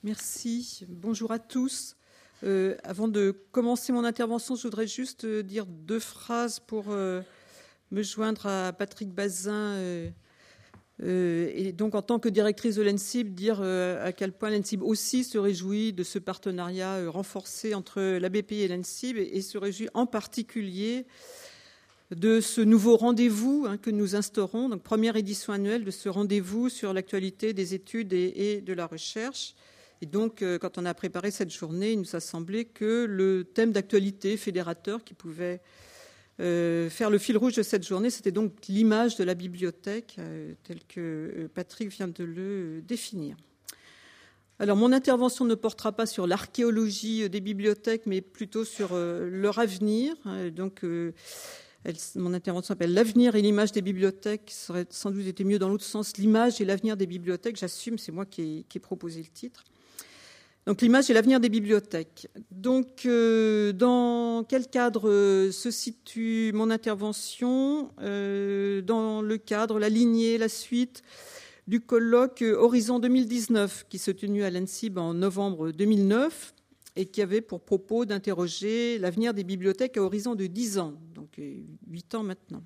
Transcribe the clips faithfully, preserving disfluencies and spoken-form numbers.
Merci. Bonjour à tous. Euh, avant de commencer mon intervention, je voudrais juste dire deux phrases pour euh, me joindre à Patrick Bazin. Euh, euh, et donc, en tant que directrice de l'E N S I B, dire euh, à quel point l'E N S I B aussi se réjouit de ce partenariat euh, renforcé entre la B P I et l'E N S I B et, et se réjouit en particulier de ce nouveau rendez-vous hein, que nous instaurons, donc première édition annuelle de ce rendez-vous sur l'actualité des études et, et de la recherche. Et donc, euh, quand on a préparé cette journée, il nous a semblé que le thème d'actualité fédérateur qui pouvait euh, faire le fil rouge de cette journée, c'était donc l'image de la bibliothèque, euh, telle que Patrick vient de le définir. Alors, mon intervention ne portera pas sur l'archéologie des bibliothèques, mais plutôt sur euh, leur avenir. Donc, euh, elle, mon intervention s'appelle « L'avenir et l'image des bibliothèques ». Ça aurait sans doute été mieux dans l'autre sens. L'image et l'avenir des bibliothèques, j'assume, c'est moi qui ai, qui ai proposé le titre. Donc, l'image et l'avenir des bibliothèques. Donc, euh, dans quel cadre euh, se situe mon intervention euh, dans le cadre, la lignée, la suite du colloque Horizon deux mille dix-neuf qui s'est tenu à l'E N S I B en novembre deux mille neuf et qui avait pour propos d'interroger l'avenir des bibliothèques à horizon de dix ans, donc huit ans maintenant.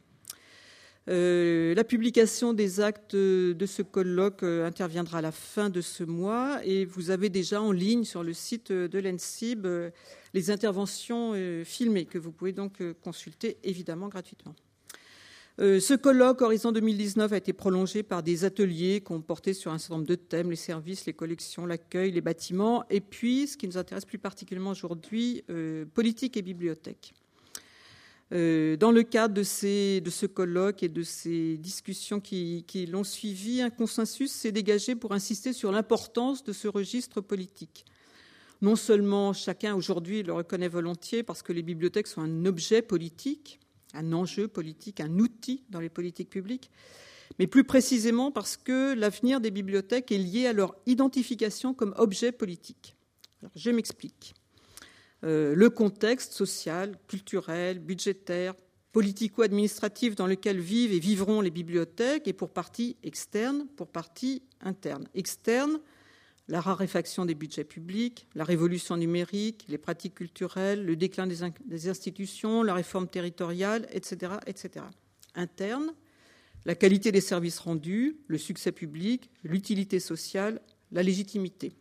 Euh, la publication des actes de ce colloque euh, interviendra à la fin de ce mois et vous avez déjà en ligne sur le site de l'E N S I B euh, les interventions euh, filmées que vous pouvez donc euh, consulter évidemment gratuitement. Euh, ce colloque Horizon deux mille dix-neuf a été prolongé par des ateliers qui ont porté sur un certain nombre de thèmes, les services, les collections, l'accueil, les bâtiments et puis, ce qui nous intéresse plus particulièrement aujourd'hui, euh, politique et bibliothèque. Dans le cadre de, ces, de ce colloque et de ces discussions qui, qui l'ont suivi, un consensus s'est dégagé pour insister sur l'importance de ce registre politique. Non seulement chacun aujourd'hui le reconnaît volontiers parce que les bibliothèques sont un objet politique, un enjeu politique, un outil dans les politiques publiques, mais plus précisément parce que l'avenir des bibliothèques est lié à leur identification comme objet politique. Alors, je m'explique. Euh, le contexte social, culturel, budgétaire, politico-administratif dans lequel vivent et vivront les bibliothèques est pour partie externe, pour partie interne. Externe, la raréfaction des budgets publics, la révolution numérique, les pratiques culturelles, le déclin des, in- des institutions, la réforme territoriale, et cetera, et cetera. Interne, la qualité des services rendus, le succès public, l'utilité sociale, la légitimité.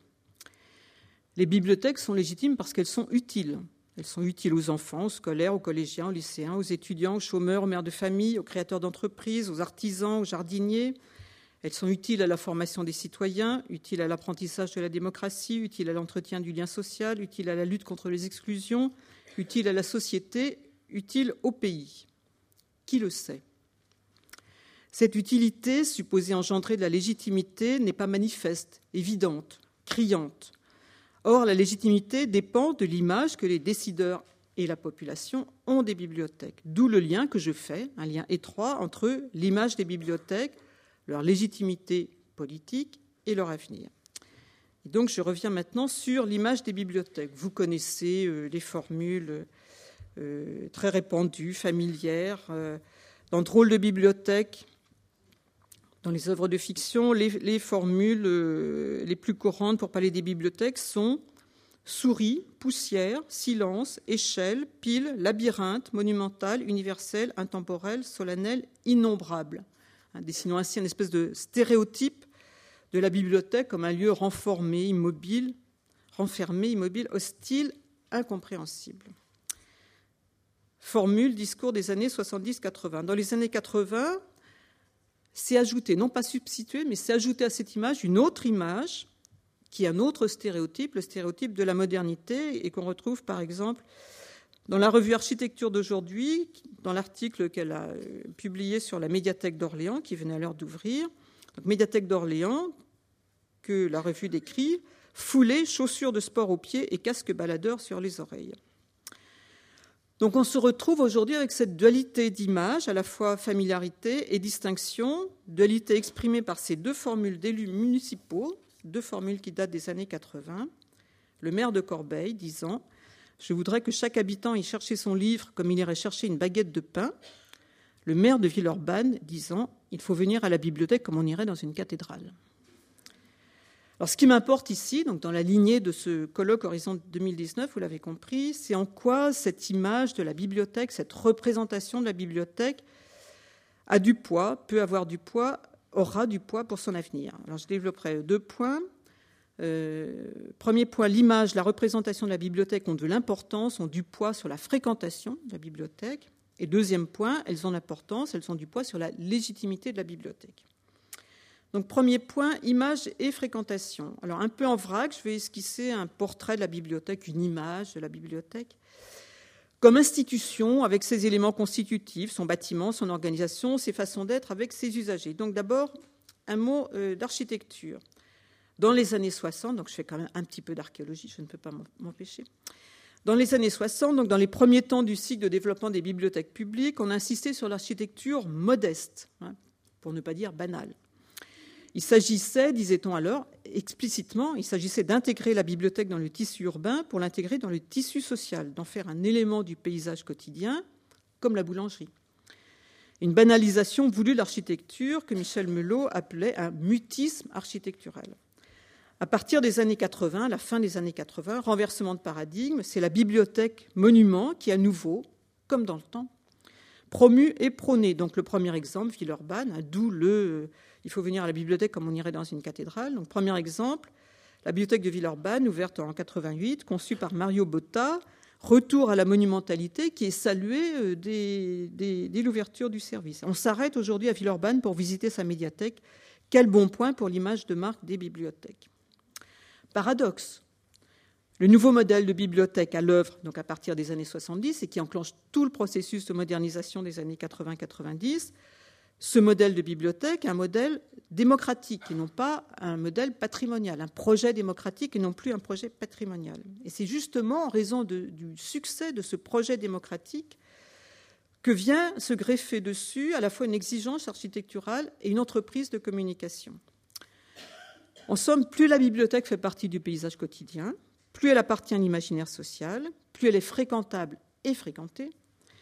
Les bibliothèques sont légitimes parce qu'elles sont utiles. Elles sont utiles aux enfants, aux scolaires, aux collégiens, aux lycéens, aux étudiants, aux chômeurs, aux mères de famille, aux créateurs d'entreprises, aux artisans, aux jardiniers. Elles sont utiles à la formation des citoyens, utiles à l'apprentissage de la démocratie, utiles à l'entretien du lien social, utiles à la lutte contre les exclusions, utiles à la société, utiles au pays. Qui le sait ? Cette utilité, supposée engendrer de la légitimité, n'est pas manifeste, évidente, criante. Or, la légitimité dépend de l'image que les décideurs et la population ont des bibliothèques. D'où le lien que je fais, un lien étroit entre l'image des bibliothèques, leur légitimité politique et leur avenir. Et donc, je reviens maintenant sur l'image des bibliothèques. Vous connaissez euh, les formules euh, très répandues, familières. Euh, dans Drôle de bibliothèque, dans les œuvres de fiction, les, les formules euh, les plus courantes pour parler des bibliothèques sont souris, poussière, silence, échelle, pile, labyrinthe, monumental, universel, intemporel, solennel, innombrable. Hein, dessinant ainsi une espèce de stéréotype de la bibliothèque comme un lieu renfermé, immobile, renfermé, immobile, hostile, incompréhensible. Formule, discours des années soixante-dix quatre-vingts. Dans les années quatre-vingts, c'est ajouté, non pas substitué, mais c'est ajouté à cette image une autre image qui est un autre stéréotype, le stéréotype de la modernité, et qu'on retrouve par exemple dans la revue Architecture d'aujourd'hui, dans l'article qu'elle a publié sur la médiathèque d'Orléans, qui venait à l'heure d'ouvrir. Donc, médiathèque d'Orléans, que la revue décrit, foulée, chaussures de sport aux pieds et casque baladeur sur les oreilles. Donc on se retrouve aujourd'hui avec cette dualité d'image, à la fois familiarité et distinction, dualité exprimée par ces deux formules d'élus municipaux, deux formules qui datent des années quatre-vingts. Le maire de Corbeil disant « Je voudrais que chaque habitant y cherche son livre comme il irait chercher une baguette de pain ». Le maire de Villeurbanne disant « Il faut venir à la bibliothèque comme on irait dans une cathédrale ». Alors, ce qui m'importe ici, donc dans la lignée de ce colloque Horizon deux mille dix-neuf, vous l'avez compris, c'est en quoi cette image de la bibliothèque, cette représentation de la bibliothèque a du poids, peut avoir du poids, aura du poids pour son avenir. Alors, je développerai deux points. Euh, premier point, l'image, la représentation de la bibliothèque ont de l'importance, ont du poids sur la fréquentation de la bibliothèque. Et deuxième point, elles ont l'importance, elles ont du poids sur la légitimité de la bibliothèque. Donc, premier point, image et fréquentation. Alors, un peu en vrac, je vais esquisser un portrait de la bibliothèque, une image de la bibliothèque. Comme institution, avec ses éléments constitutifs, son bâtiment, son organisation, ses façons d'être avec ses usagers. Donc, d'abord, un mot euh, d'architecture. Dans les années soixante, donc je fais quand même un petit peu d'archéologie, je ne peux pas m'empêcher. Dans les années soixante, donc dans les premiers temps du cycle de développement des bibliothèques publiques, on a insisté sur l'architecture modeste, hein, pour ne pas dire banale. Il s'agissait, disait-on alors, explicitement, il s'agissait d'intégrer la bibliothèque dans le tissu urbain pour l'intégrer dans le tissu social, d'en faire un élément du paysage quotidien, comme la boulangerie. Une banalisation voulue de l'architecture que Michel Melot appelait un mutisme architectural. À partir des années quatre-vingts, la fin des années quatre-vingts, renversement de paradigme, c'est la bibliothèque monument qui, à nouveau, comme dans le temps, promu et prôné. Donc le premier exemple, Villeurbanne, hein, d'où le... Il faut venir à la bibliothèque comme on irait dans une cathédrale. Donc premier exemple, la bibliothèque de Villeurbanne, ouverte en quatre-vingt-huit, conçue par Mario Botta, retour à la monumentalité qui est saluée dès, dès, dès l'ouverture du service. On s'arrête aujourd'hui à Villeurbanne pour visiter sa médiathèque. Quel bon point pour l'image de marque des bibliothèques. Paradoxe. Le nouveau modèle de bibliothèque à l'œuvre, donc à partir des années soixante-dix, et qui enclenche tout le processus de modernisation des années quatre-vingts quatre-vingt-dix, ce modèle de bibliothèque est un modèle démocratique et non pas un modèle patrimonial, un projet démocratique et non plus un projet patrimonial. Et c'est justement en raison de, du succès de ce projet démocratique que vient se greffer dessus à la fois une exigence architecturale et une entreprise de communication. En somme, plus la bibliothèque fait partie du paysage quotidien, plus elle appartient à l'imaginaire social, plus elle est fréquentable et fréquentée,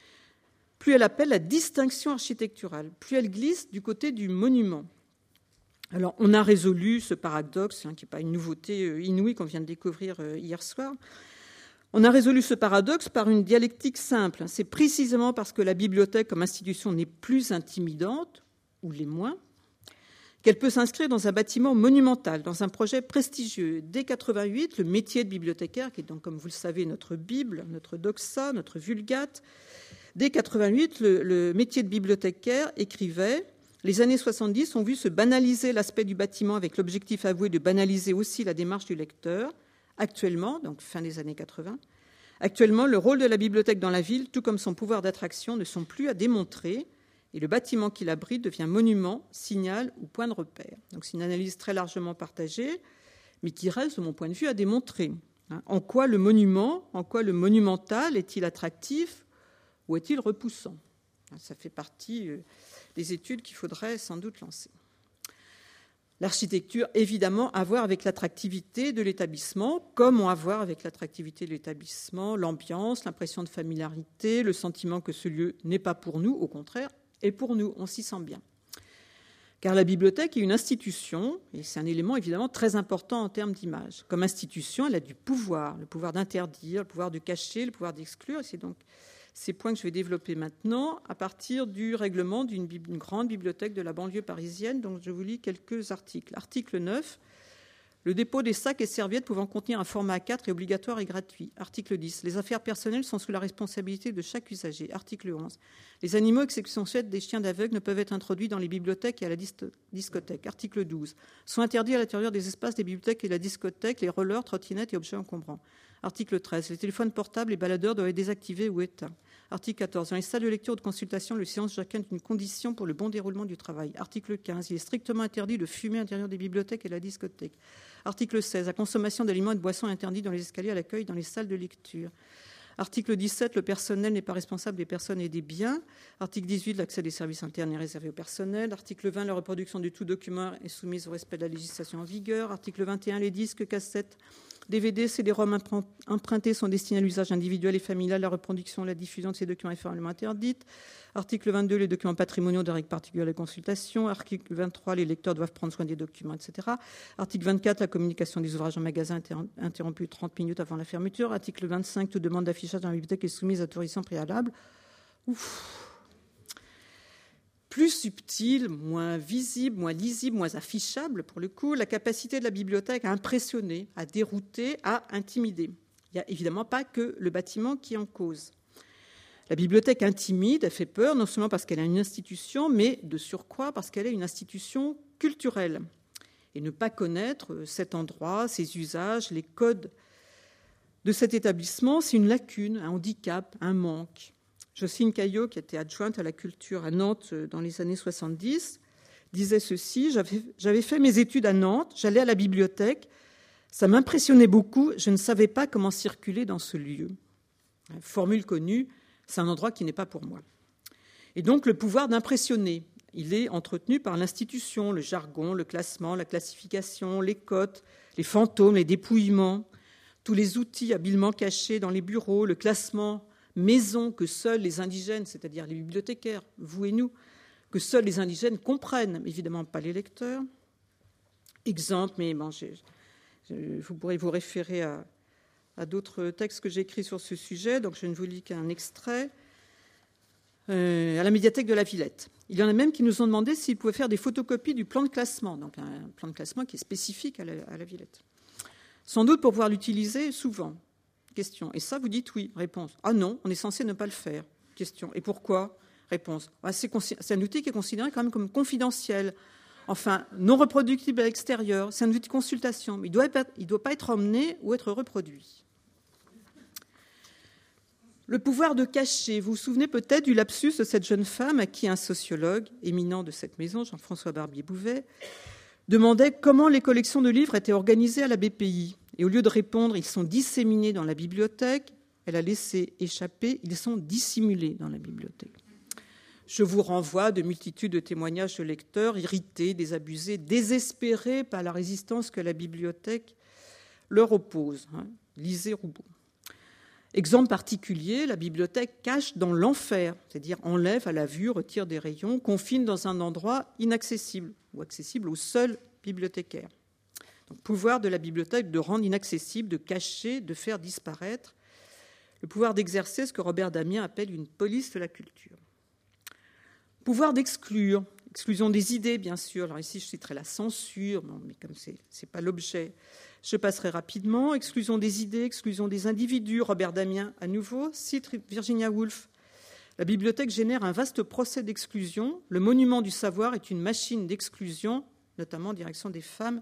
plus elle appelle la distinction architecturale, plus elle glisse du côté du monument. Alors, on a résolu ce paradoxe, hein, qui n'est pas une nouveauté inouïe qu'on vient de découvrir hier soir. On a résolu ce paradoxe par une dialectique simple. C'est précisément parce que la bibliothèque comme institution n'est plus intimidante, ou l'est moins, qu'elle peut s'inscrire dans un bâtiment monumental, dans un projet prestigieux. Dès quatre-vingt-huit, le métier de bibliothécaire, qui est donc, comme vous le savez, notre Bible, notre doxa, notre vulgate, dès quatre-vingt-huit, le, le métier de bibliothécaire écrivait « Les années soixante-dix ont vu se banaliser l'aspect du bâtiment avec l'objectif avoué de banaliser aussi la démarche du lecteur. Actuellement, donc fin des années quatre-vingts, actuellement, le rôle de la bibliothèque dans la ville, tout comme son pouvoir d'attraction, ne sont plus à démontrer. Et le bâtiment qui l'abrite devient monument, signal ou point de repère. Donc c'est une analyse très largement partagée, mais qui reste, de mon point de vue, à démontrer. En quoi le monument, en quoi le monumental est-il attractif ou est-il repoussant? Ça fait partie des études qu'il faudrait sans doute lancer. L'architecture, évidemment, a à voir avec l'attractivité de l'établissement, comme on a à voir avec l'attractivité de l'établissement, l'ambiance, l'impression de familiarité, le sentiment que ce lieu n'est pas pour nous, au contraire, et pour nous, on s'y sent bien. Car la bibliothèque est une institution, et c'est un élément évidemment très important en termes d'image. Comme institution, elle a du pouvoir, le pouvoir d'interdire, le pouvoir de cacher, le pouvoir d'exclure. Et c'est donc ces points que je vais développer maintenant à partir du règlement d'une une grande bibliothèque de la banlieue parisienne, dont je vous lis quelques articles. Article neuf. Le dépôt des sacs et serviettes pouvant contenir un format A quatre est obligatoire et gratuit. Article dix. Les affaires personnelles sont sous la responsabilité de chaque usager. Article onze. Les animaux, exception faite des chiens d'aveugle, ne peuvent être introduits dans les bibliothèques et à la discothèque. Article douze. Sont interdits à l'intérieur des espaces des bibliothèques et de la discothèque les rollers, trottinettes et objets encombrants. Article treize. Les téléphones portables et baladeurs doivent être désactivés ou éteints. Article quatorze. Dans les salles de lecture ou de consultation, le silence de chacun est une condition pour le bon déroulement du travail. Article quinze. Il est strictement interdit de fumer à l'intérieur des bibliothèques et de la discothèque. Article seize. La consommation d'aliments et de boissons est interdite dans les escaliers à l'accueil dans les salles de lecture. Article dix-sept. Le personnel n'est pas responsable des personnes et des biens. Article dix-huit. L'accès des services internes est réservé au personnel. Article vingt. La reproduction de tout document est soumise au respect de la législation en vigueur. Article vingt et un. Les disques, cassettes, D V D, C D-ROM empruntés sont destinés à l'usage individuel et familial. La reproduction, la diffusion de ces documents est formellement interdite. Article vingt-deux, les documents patrimoniaux de règles particulières de consultation. Article vingt-trois, les lecteurs doivent prendre soin des documents, et cetera. Article vingt-quatre, la communication des ouvrages en magasin interrompue trente minutes avant la fermeture. Article vingt-cinq, toute demande d'affichage dans la bibliothèque est soumise à autorisation préalable. Ouf. Plus subtil, moins visible, moins lisible, moins affichable, pour le coup, la capacité de la bibliothèque à impressionner, à dérouter, à intimider. Il n'y a évidemment pas que le bâtiment qui est en cause. La bibliothèque intimide, elle fait peur, non seulement parce qu'elle est une institution, mais de surcroît parce qu'elle est une institution culturelle. Et ne pas connaître cet endroit, ses usages, les codes de cet établissement, c'est une lacune, un handicap, un manque. Jocelyne Caillot, qui était adjointe à la culture à Nantes dans les années soixante-dix, disait ceci: j'avais, j'avais fait mes études à Nantes, j'allais à la bibliothèque, ça m'impressionnait beaucoup, je ne savais pas comment circuler dans ce lieu. Formule connue, c'est un endroit qui n'est pas pour moi. Et donc le pouvoir d'impressionner, il est entretenu par l'institution, le jargon, le classement, la classification, les cotes, les fantômes, les dépouillements, tous les outils habilement cachés dans les bureaux, le classement maison que seuls les indigènes, c'est-à-dire les bibliothécaires, vous et nous, que seuls les indigènes comprennent, évidemment pas les lecteurs. Exemple, mais bon, j'ai, je, vous pourrez vous référer à, à d'autres textes que j'ai écrits sur ce sujet, donc je ne vous lis qu'un extrait. Euh, à la médiathèque de la Villette. Il y en a même qui nous ont demandé s'ils pouvaient faire des photocopies du plan de classement, donc un plan de classement qui est spécifique à la, à la Villette. Sans doute pour pouvoir l'utiliser souvent. Question. Et ça, vous dites oui. Réponse. Ah non, on est censé ne pas le faire. Question. Et pourquoi? Réponse. Ah, c'est, c'est un outil qui est considéré quand même comme confidentiel. Enfin, non reproductible à l'extérieur. C'est un outil de consultation. Mais il ne doit, doit pas être emmené ou être reproduit. Le pouvoir de cacher. Vous vous souvenez peut-être du lapsus de cette jeune femme à qui un sociologue éminent de cette maison, Jean-François Barbier-Bouvet, demandait comment les collections de livres étaient organisées à la B P I. Et au lieu de répondre, ils sont disséminés dans la bibliothèque, elle a laissé échapper, ils sont dissimulés dans la bibliothèque. Je vous renvoie de multitudes de témoignages de lecteurs irrités, désabusés, désespérés par la résistance que la bibliothèque leur oppose. Hein. Lisez Roubaud. Exemple particulier, la bibliothèque cache dans l'enfer, c'est-à-dire enlève à la vue, retire des rayons, confine dans un endroit inaccessible ou accessible aux seuls bibliothécaires. Donc, pouvoir de la bibliothèque de rendre inaccessible, de cacher, de faire disparaître, le pouvoir d'exercer ce que Robert Damien appelle une police de la culture. Pouvoir d'exclure, exclusion des idées, bien sûr. Alors ici, je citerai la censure, non, mais comme ce n'est pas l'objet, je passerai rapidement. Exclusion des idées, exclusion des individus. Robert Damien, à nouveau, cite Virginia Woolf. La bibliothèque génère un vaste procès d'exclusion. Le monument du savoir est une machine d'exclusion, notamment en direction des femmes,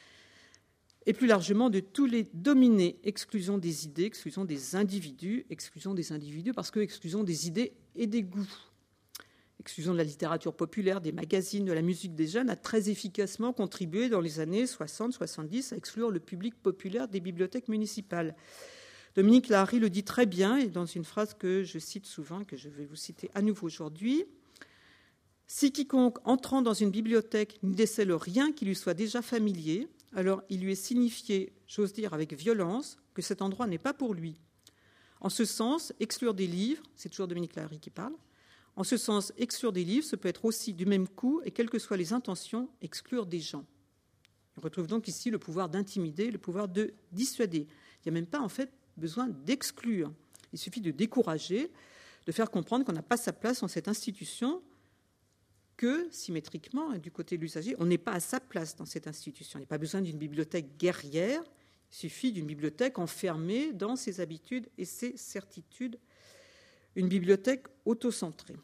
et plus largement de tous les dominés. Exclusion des idées, exclusion des individus, exclusion des individus parce que exclusion des idées et des goûts. Exclusion de la littérature populaire, des magazines, de la musique des jeunes a très efficacement contribué dans les années soixante soixante-dix à exclure le public populaire des bibliothèques municipales. Dominique Lahari le dit très bien, et dans une phrase que je cite souvent, que je vais vous citer à nouveau aujourd'hui. « Si quiconque entrant dans une bibliothèque n'y décèle rien qui lui soit déjà familier, alors il lui est signifié, j'ose dire avec violence, que cet endroit n'est pas pour lui. En ce sens, exclure des livres, c'est toujours Dominique Lahari qui parle, en ce sens, exclure des livres, ce peut être aussi du même coup, et quelles que soient les intentions, exclure des gens. » On retrouve donc ici le pouvoir d'intimider, le pouvoir de dissuader. Il n'y a même pas en fait besoin d'exclure. Il suffit de décourager, de faire comprendre qu'on n'a pas sa place dans cette institution, que, symétriquement, du côté de l'usager, on n'est pas à sa place dans cette institution. Il n'y a pas besoin d'une bibliothèque guerrière, il suffit d'une bibliothèque enfermée dans ses habitudes et ses certitudes, une bibliothèque autocentrée.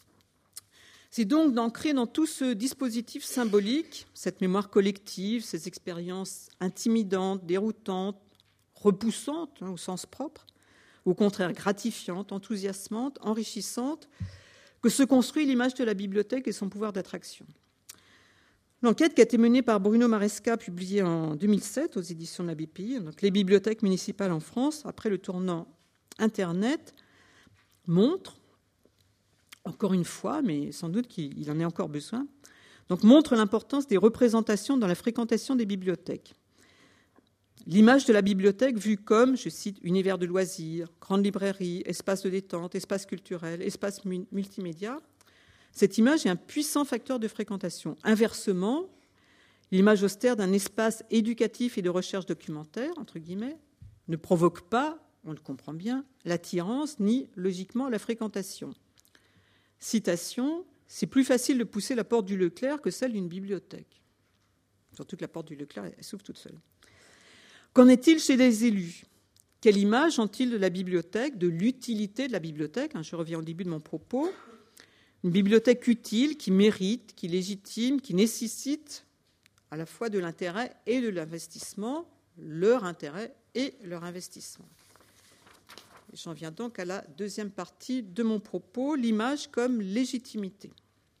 C'est donc d'ancrer dans tout ce dispositif symbolique, cette mémoire collective, ces expériences intimidantes, déroutantes, repoussantes, hein, au sens propre, au contraire gratifiantes, enthousiasmantes, enrichissantes, que se construit l'image de la bibliothèque et son pouvoir d'attraction. L'enquête qui a été menée par Bruno Maresca, publiée en deux mille sept aux éditions de la B P I, donc les bibliothèques municipales en France, après le tournant Internet, montre, encore une fois, mais sans doute qu'il en est encore besoin, donc montre l'importance des représentations dans la fréquentation des bibliothèques. L'image de la bibliothèque vue comme, je cite, univers de loisirs, grande librairie, espace de détente, espace culturel, espace multimédia, cette image est un puissant facteur de fréquentation. Inversement, l'image austère d'un espace éducatif et de recherche documentaire, entre guillemets, ne provoque pas, on le comprend bien, l'attirance ni, logiquement, la fréquentation. Citation, c'est plus facile de pousser la porte du Leclerc que celle d'une bibliothèque. Surtout que la porte du Leclerc, elle s'ouvre toute seule. Qu'en est-il chez les élus ? Quelle image ont-ils de la bibliothèque, de l'utilité de la bibliothèque ? Je reviens au début de mon propos. Une bibliothèque utile, qui mérite, qui légitime, qui nécessite à la fois de l'intérêt et de l'investissement, leur intérêt et leur investissement. J'en viens donc à la deuxième partie de mon propos, l'image comme légitimité.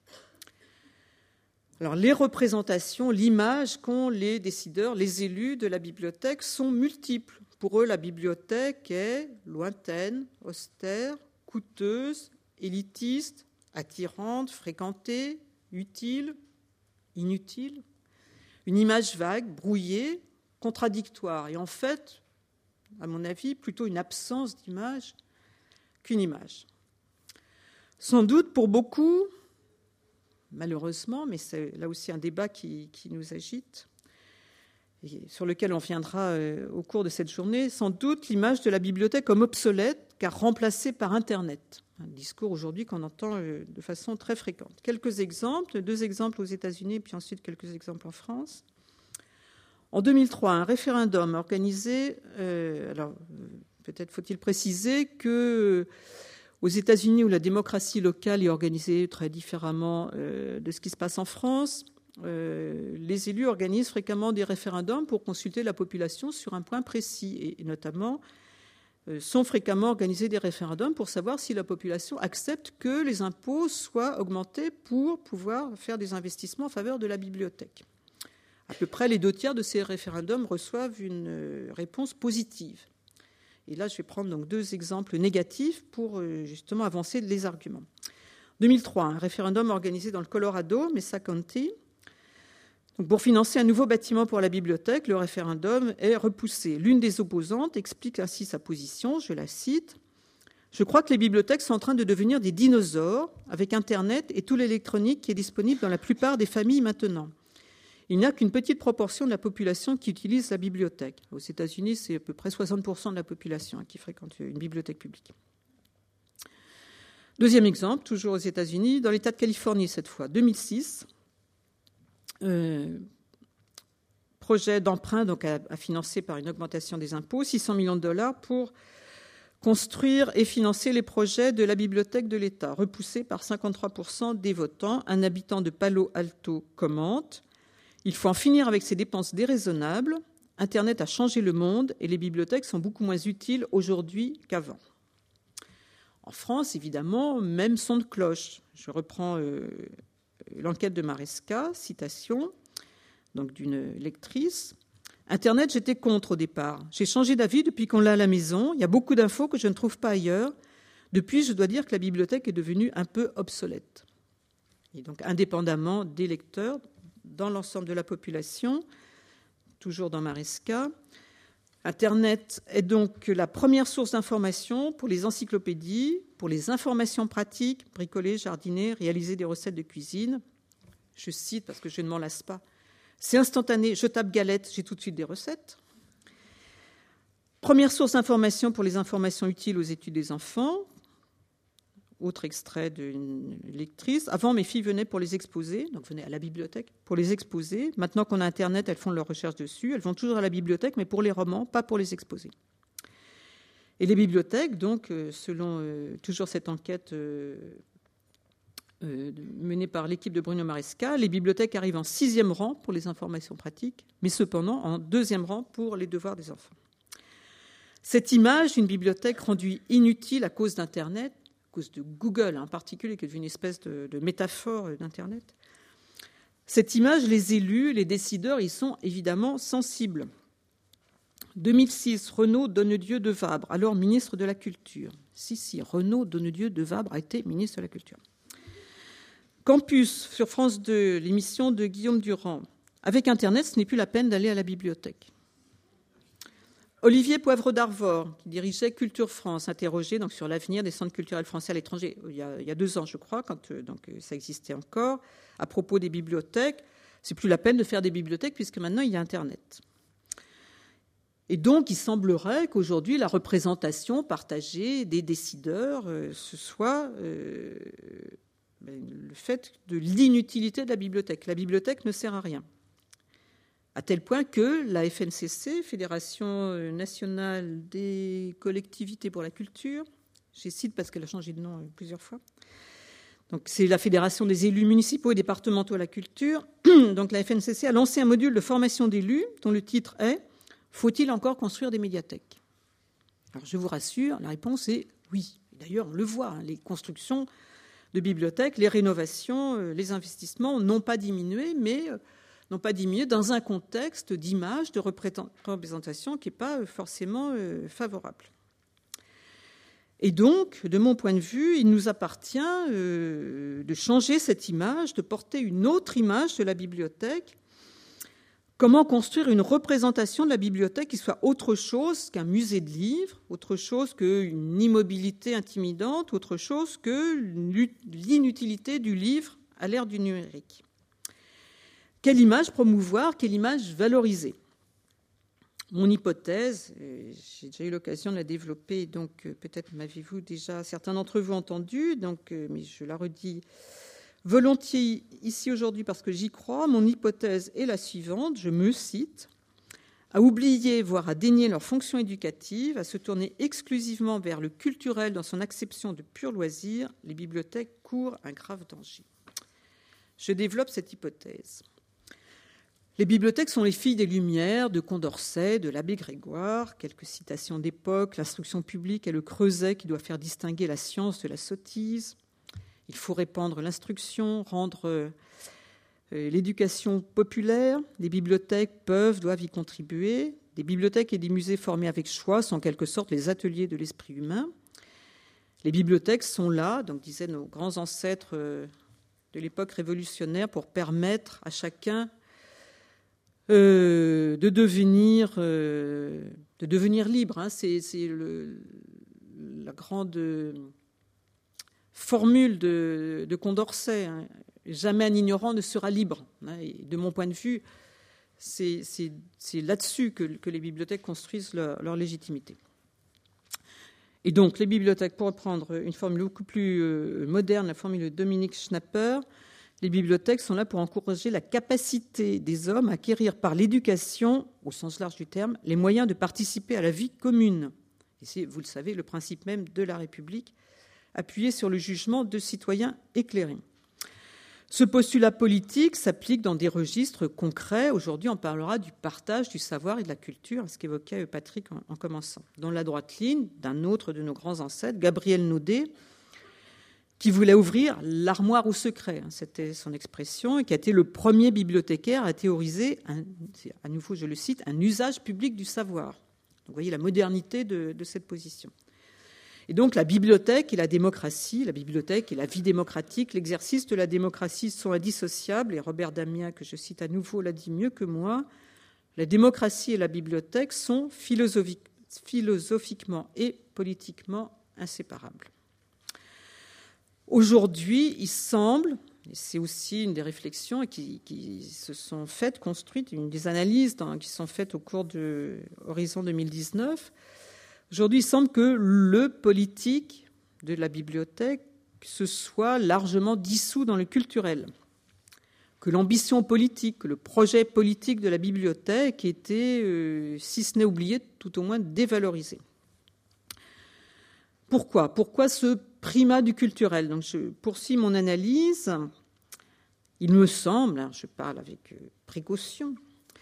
Alors, les représentations, l'image qu'ont les décideurs, les élus de la bibliothèque sont multiples. Pour eux, la bibliothèque est lointaine, austère, coûteuse, élitiste, attirante, fréquentée, utile, inutile. Une image vague, brouillée, contradictoire. Et en fait, à mon avis, plutôt une absence d'image qu'une image. Sans doute pour beaucoup, malheureusement, mais c'est là aussi un débat qui, qui nous agite, et sur lequel on viendra au cours de cette journée, sans doute l'image de la bibliothèque comme obsolète, car remplacée par Internet. Un discours aujourd'hui qu'on entend de façon très fréquente. Quelques exemples, deux exemples aux États-Unis, puis ensuite quelques exemples en France. En deux mille trois, un référendum organisé, euh, alors peut-être faut-il préciser que aux États-Unis, où la démocratie locale est organisée très différemment euh, de ce qui se passe en France, euh, les élus organisent fréquemment des référendums pour consulter la population sur un point précis, et, et notamment euh, sont fréquemment organisés des référendums pour savoir si la population accepte que les impôts soient augmentés pour pouvoir faire des investissements en faveur de la bibliothèque. À peu près les deux tiers de ces référendums reçoivent une réponse positive. Et là, je vais prendre donc deux exemples négatifs pour justement avancer les arguments. deux mille trois, un référendum organisé dans le Colorado, Mesa County. Donc pour financer un nouveau bâtiment pour la bibliothèque, le référendum est repoussé. L'une des opposantes explique ainsi sa position, je la cite. « Je crois que les bibliothèques sont en train de devenir des dinosaures avec Internet et tout l'électronique qui est disponible dans la plupart des familles maintenant. Il n'y a qu'une petite proportion de la population qui utilise la bibliothèque. Aux États-Unis, c'est à peu près soixante pour cent de la population qui fréquente une bibliothèque publique. Deuxième exemple, toujours aux États-Unis, dans l'État de Californie cette fois, deux mille six, euh, projet d'emprunt donc à, à financer par une augmentation des impôts, six cents millions de dollars pour construire et financer les projets de la bibliothèque de l'État, repoussé par cinquante-trois pour cent des votants. Un habitant de Palo Alto commente. Il faut en finir avec ces dépenses déraisonnables. Internet a changé le monde et les bibliothèques sont beaucoup moins utiles aujourd'hui qu'avant. En France, évidemment, même son de cloche. Je reprends euh, l'enquête de Maresca, citation donc d'une lectrice. Internet, j'étais contre au départ. J'ai changé d'avis depuis qu'on l'a à la maison. Il y a beaucoup d'infos que je ne trouve pas ailleurs. Depuis, je dois dire que la bibliothèque est devenue un peu obsolète. Et donc, indépendamment des lecteurs, dans l'ensemble de la population, toujours dans Maresca. Internet est donc la première source d'information pour les encyclopédies, pour les informations pratiques, bricoler, jardiner, réaliser des recettes de cuisine. Je cite parce que je ne m'en lasse pas. C'est instantané, je tape galette, j'ai tout de suite des recettes. Première source d'information pour les informations utiles aux études des enfants. Autre extrait d'une lectrice. Avant, mes filles venaient pour les exposer, donc venaient à la bibliothèque pour les exposer. Maintenant qu'on a Internet, elles font leurs recherches dessus. Elles vont toujours à la bibliothèque, mais pour les romans, pas pour les exposer. Et les bibliothèques, donc, selon euh, toujours cette enquête euh, euh, menée par l'équipe de Bruno Maresca, les bibliothèques arrivent en sixième rang pour les informations pratiques, mais cependant en deuxième rang pour les devoirs des enfants. Cette image d'une bibliothèque rendue inutile à cause d'Internet, à cause de Google en particulier, qui est une espèce de, de métaphore d'Internet. Cette image, les élus, les décideurs, ils sont évidemment sensibles. deux mille six, Renaud Donnedieu de Vabre, alors ministre de la Culture. Si, si, Renaud Donnedieu de Vabre a été ministre de la Culture. Campus, sur France deux, l'émission de Guillaume Durand. Avec Internet, ce n'est plus la peine d'aller à la bibliothèque. Olivier Poivre d'Arvor, qui dirigeait Culture France, interrogé donc, sur l'avenir des centres culturels français à l'étranger, il y a, il y a deux ans, je crois, quand donc, ça existait encore, à propos des bibliothèques. C'est plus la peine de faire des bibliothèques, puisque maintenant, il y a Internet. Et donc, il semblerait qu'aujourd'hui, la représentation partagée des décideurs, euh, ce soit euh, ben, le fait de l'inutilité de la bibliothèque. La bibliothèque ne sert à rien. À tel point que la F N C C, Fédération nationale des collectivités pour la culture, je cite parce qu'elle a changé de nom plusieurs fois, donc c'est la Fédération des élus municipaux et départementaux à la culture, donc la F N C C a lancé un module de formation d'élus dont le titre est « Faut-il encore construire des médiathèques ?» Alors je vous rassure, la réponse est oui. D'ailleurs, on le voit, hein, les constructions de bibliothèques, les rénovations, les investissements n'ont pas diminué, mais n'ont pas diminué dans un contexte d'image, de représentation qui n'est pas forcément favorable. Et donc, de mon point de vue, il nous appartient de changer cette image, de porter une autre image de la bibliothèque. Comment construire une représentation de la bibliothèque qui soit autre chose qu'un musée de livres, autre chose qu'une immobilité intimidante, autre chose que l'inutilité du livre à l'ère du numérique. Quelle image promouvoir, quelle image valoriser ? Mon hypothèse, j'ai déjà eu l'occasion de la développer, donc peut-être m'avez-vous déjà, certains d'entre vous entendu, donc, mais je la redis volontiers ici aujourd'hui parce que j'y crois. Mon hypothèse est la suivante, je me cite, « À oublier, voire à dénier leur fonction éducative, à se tourner exclusivement vers le culturel dans son acception de pur loisir, les bibliothèques courent un grave danger. » Je développe cette hypothèse. Les bibliothèques sont les filles des Lumières, de Condorcet, de l'abbé Grégoire, quelques citations d'époque, l'instruction publique est le creuset qui doit faire distinguer la science de la sottise. Il faut répandre l'instruction, rendre euh, l'éducation populaire. Les bibliothèques peuvent, doivent y contribuer. Des bibliothèques et des musées formés avec choix sont en quelque sorte les ateliers de l'esprit humain. Les bibliothèques sont là, donc disaient nos grands ancêtres euh, de l'époque révolutionnaire, pour permettre à chacun Euh, de devenir, euh, de devenir libre. Hein. C'est, c'est le, la grande formule de, de Condorcet. Hein. Jamais un ignorant ne sera libre. Hein. Et de mon point de vue, c'est, c'est, c'est là-dessus que, que les bibliothèques construisent leur, leur légitimité. Et donc, les bibliothèques, pour reprendre une formule beaucoup plus euh, moderne, la formule de Dominique Schnapper, les bibliothèques sont là pour encourager la capacité des hommes à acquérir par l'éducation, au sens large du terme, les moyens de participer à la vie commune. Et c'est, vous le savez, le principe même de la République, appuyé sur le jugement de citoyens éclairés. Ce postulat politique s'applique dans des registres concrets. Aujourd'hui, on parlera du partage du savoir et de la culture, ce qu'évoquait Patrick en, en commençant. Dans la droite ligne d'un autre de nos grands ancêtres, Gabriel Naudet, qui voulait ouvrir l'armoire au secret, c'était son expression, et qui a été le premier bibliothécaire à théoriser, un, à nouveau je le cite, un usage public du savoir. Donc, vous voyez la modernité de, de cette position. Et donc la bibliothèque et la démocratie, la bibliothèque et la vie démocratique, l'exercice de la démocratie sont indissociables, et Robert Damien, que je cite à nouveau, l'a dit mieux que moi, la démocratie et la bibliothèque sont philosophique, philosophiquement et politiquement inséparables. Aujourd'hui, il semble, et c'est aussi une des réflexions qui, qui se sont faites, construites, une des analyses dans, qui sont faites au cours de Horizon deux mille dix-neuf, aujourd'hui, il semble que le politique de la bibliothèque se soit largement dissous dans le culturel, que l'ambition politique, que le projet politique de la bibliothèque était, euh, si ce n'est oublié, tout au moins dévalorisé. Pourquoi ? Pourquoi ce primat du culturel ? Donc, je poursuis mon analyse. Il me semble, je parle avec précaution,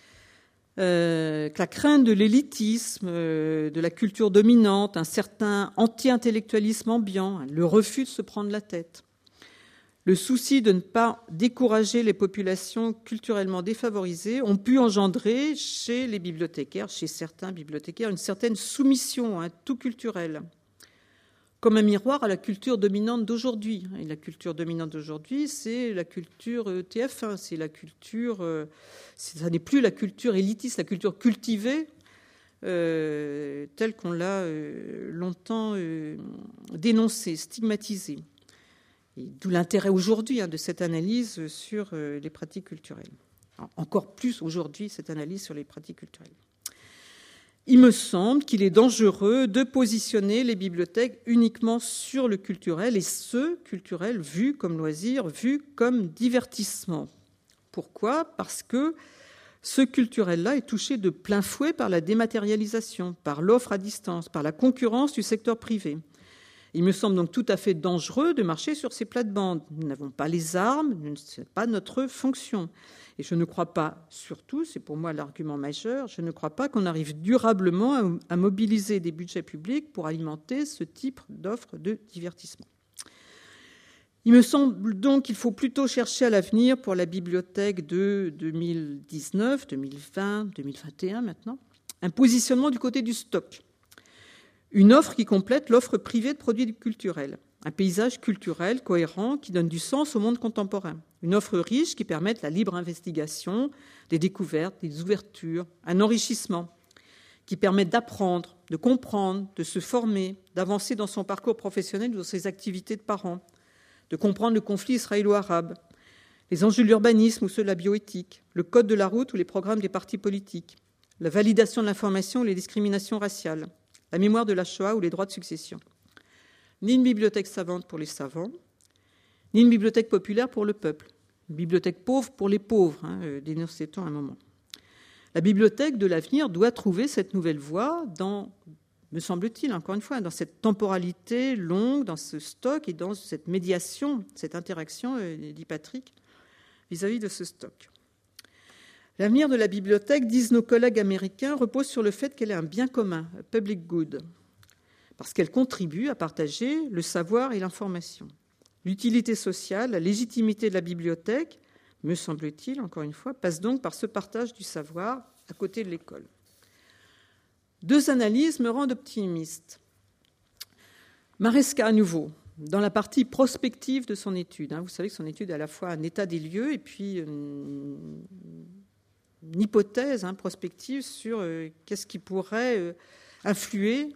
euh, que la crainte de l'élitisme, euh, de la culture dominante, un certain anti-intellectualisme ambiant, le refus de se prendre la tête, le souci de ne pas décourager les populations culturellement défavorisées ont pu engendrer chez les bibliothécaires, chez certains bibliothécaires, une certaine soumission à un tout culturel, comme un miroir à la culture dominante d'aujourd'hui. Et la culture dominante d'aujourd'hui, c'est la culture T F un, c'est la culture, ça n'est plus la culture élitiste, la culture cultivée euh, tel qu'on l'a euh, longtemps euh, dénoncé, stigmatisé. D'où l'intérêt aujourd'hui hein, de cette analyse sur euh, les pratiques culturelles. Alors, encore plus aujourd'hui, cette analyse sur les pratiques culturelles. Il me semble qu'il est dangereux de positionner les bibliothèques uniquement sur le culturel, et ce culturel vu comme loisir, vu comme divertissement. Pourquoi ? Parce que ce culturel-là est touché de plein fouet par la dématérialisation, par l'offre à distance, par la concurrence du secteur privé. Il me semble donc tout à fait dangereux de marcher sur ces plates-bandes. Nous n'avons pas les armes, ce n'est pas notre fonction. Et je ne crois pas, surtout, c'est pour moi l'argument majeur, je ne crois pas qu'on arrive durablement à mobiliser des budgets publics pour alimenter ce type d'offre de divertissement. Il me semble donc qu'il faut plutôt chercher à l'avenir pour la bibliothèque de deux mille dix-neuf, deux mille vingt, deux mille vingt et un maintenant, un positionnement du côté du stock. Une offre qui complète l'offre privée de produits culturels. Un paysage culturel cohérent qui donne du sens au monde contemporain. Une offre riche qui permette la libre investigation, des découvertes, des ouvertures, un enrichissement qui permette d'apprendre, de comprendre, de se former, d'avancer dans son parcours professionnel ou dans ses activités de parents, de comprendre le conflit israélo-arabe, les enjeux de l'urbanisme ou ceux de la bioéthique, le code de la route ou les programmes des partis politiques, la validation de l'information ou les discriminations raciales, la mémoire de la Shoah ou les droits de succession. Ni une bibliothèque savante pour les savants, ni une bibliothèque populaire pour le peuple. Une bibliothèque pauvre pour les pauvres, hein, dénonçait-on à un moment. La bibliothèque de l'avenir doit trouver cette nouvelle voie dans, me semble-t-il, encore une fois, dans cette temporalité longue, dans ce stock et dans cette médiation, cette interaction, euh, dit Patrick, vis-à-vis de ce stock. L'avenir de la bibliothèque, disent nos collègues américains, repose sur le fait qu'elle est un bien commun, un public good, parce qu'elle contribue à partager le savoir et l'information. L'utilité sociale, la légitimité de la bibliothèque, me semble-t-il, encore une fois, passe donc par ce partage du savoir à côté de l'école. Deux analyses me rendent optimiste. Maresca, à nouveau, dans la partie prospective de son étude. Vous savez que son étude est à la fois un état des lieux et puis une, une hypothèse hein, prospective sur euh, qu'est-ce qui pourrait euh, influer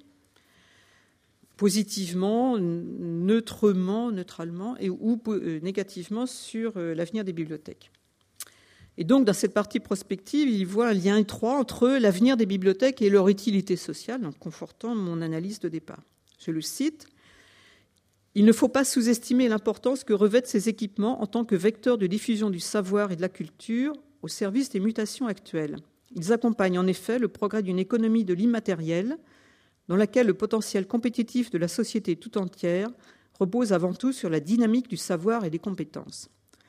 positivement, neutrement, neutralement et, ou euh, négativement sur euh, l'avenir des bibliothèques. Et donc, dans cette partie prospective, il voit un lien étroit entre l'avenir des bibliothèques et leur utilité sociale, en confortant mon analyse de départ. Je le cite, « Il ne faut pas sous-estimer l'importance que revêtent ces équipements en tant que vecteurs de diffusion du savoir et de la culture au service des mutations actuelles. Ils accompagnent en effet le progrès d'une économie de l'immatériel, dans laquelle le potentiel compétitif de la société tout entière repose avant tout sur la dynamique du savoir et des compétences. »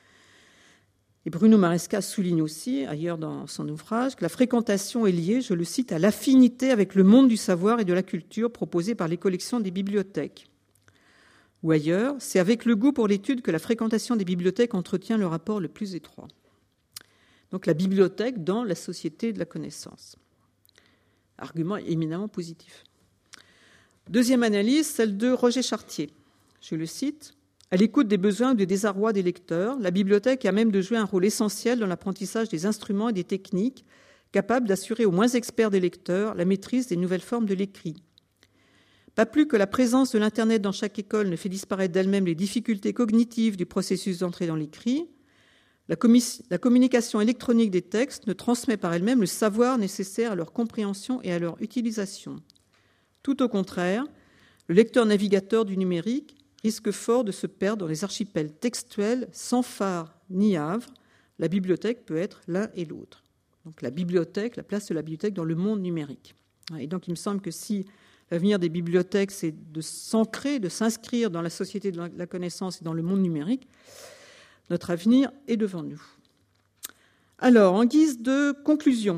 Et Bruno Maresca souligne aussi, ailleurs dans son ouvrage, que la fréquentation est liée, je le cite, à l'affinité avec le monde du savoir et de la culture proposé par les collections des bibliothèques. Ou ailleurs, c'est avec le goût pour l'étude que la fréquentation des bibliothèques entretient le rapport le plus étroit. Donc la bibliothèque dans la société de la connaissance. Argument éminemment positif. Deuxième analyse, celle de Roger Chartier. Je le cite. À l'écoute des besoins et des désarrois des lecteurs, la bibliothèque a même de jouer un rôle essentiel dans l'apprentissage des instruments et des techniques capables d'assurer aux moins experts des lecteurs la maîtrise des nouvelles formes de l'écrit. Pas plus que la présence de l'Internet dans chaque école ne fait disparaître d'elle-même les difficultés cognitives du processus d'entrée dans l'écrit, la, commis- la communication électronique des textes ne transmet par elle-même le savoir nécessaire à leur compréhension et à leur utilisation. Tout au contraire, le lecteur-navigateur du numérique risque fort de se perdre dans les archipels textuels sans phare ni havre. La bibliothèque peut être l'un et l'autre. Donc la bibliothèque, la place de la bibliothèque dans le monde numérique. Et donc il me semble que si l'avenir des bibliothèques, c'est de s'ancrer, de s'inscrire dans la société de la connaissance et dans le monde numérique, notre avenir est devant nous. Alors, en guise de conclusion,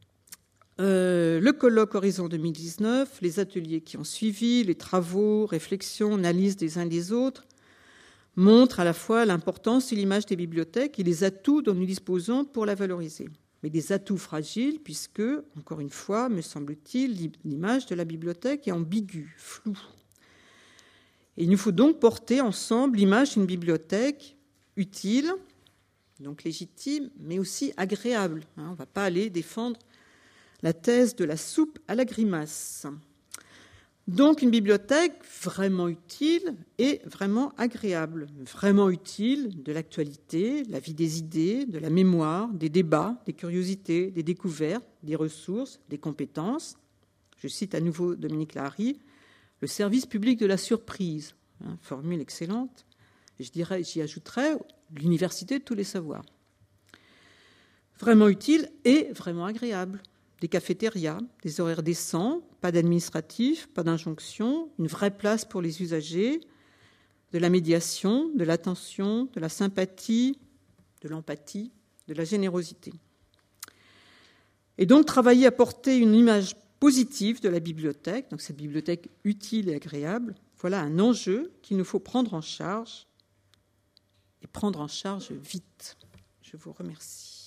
Euh, le colloque Horizon deux mille dix-neuf, les ateliers qui ont suivi, les travaux, réflexions, analyses des uns des autres, montrent à la fois l'importance de l'image des bibliothèques et les atouts dont nous disposons pour la valoriser. Mais des atouts fragiles puisque, encore une fois, me semble-t-il, l'image de la bibliothèque est ambiguë, floue. Et il nous faut donc porter ensemble l'image d'une bibliothèque utile, donc légitime, mais aussi agréable. On ne va pas aller défendre la thèse de la soupe à la grimace. Donc une bibliothèque vraiment utile et vraiment agréable. Vraiment utile de l'actualité, la vie des idées, de la mémoire, des débats, des curiosités, des découvertes, des ressources, des compétences. Je cite à nouveau Dominique Lahari, le service public de la surprise, hein, formule excellente. Et je dirais, j'y ajouterais l'université de tous les savoirs. Vraiment utile et vraiment agréable. Des cafétérias, des horaires décents, pas d'administratif, pas d'injonction, une vraie place pour les usagers, de la médiation, de l'attention, de la sympathie, de l'empathie, de la générosité. Et donc travailler à porter une image positive de la bibliothèque, donc cette bibliothèque utile et agréable, voilà un enjeu qu'il nous faut prendre en charge et prendre en charge vite. Je vous remercie.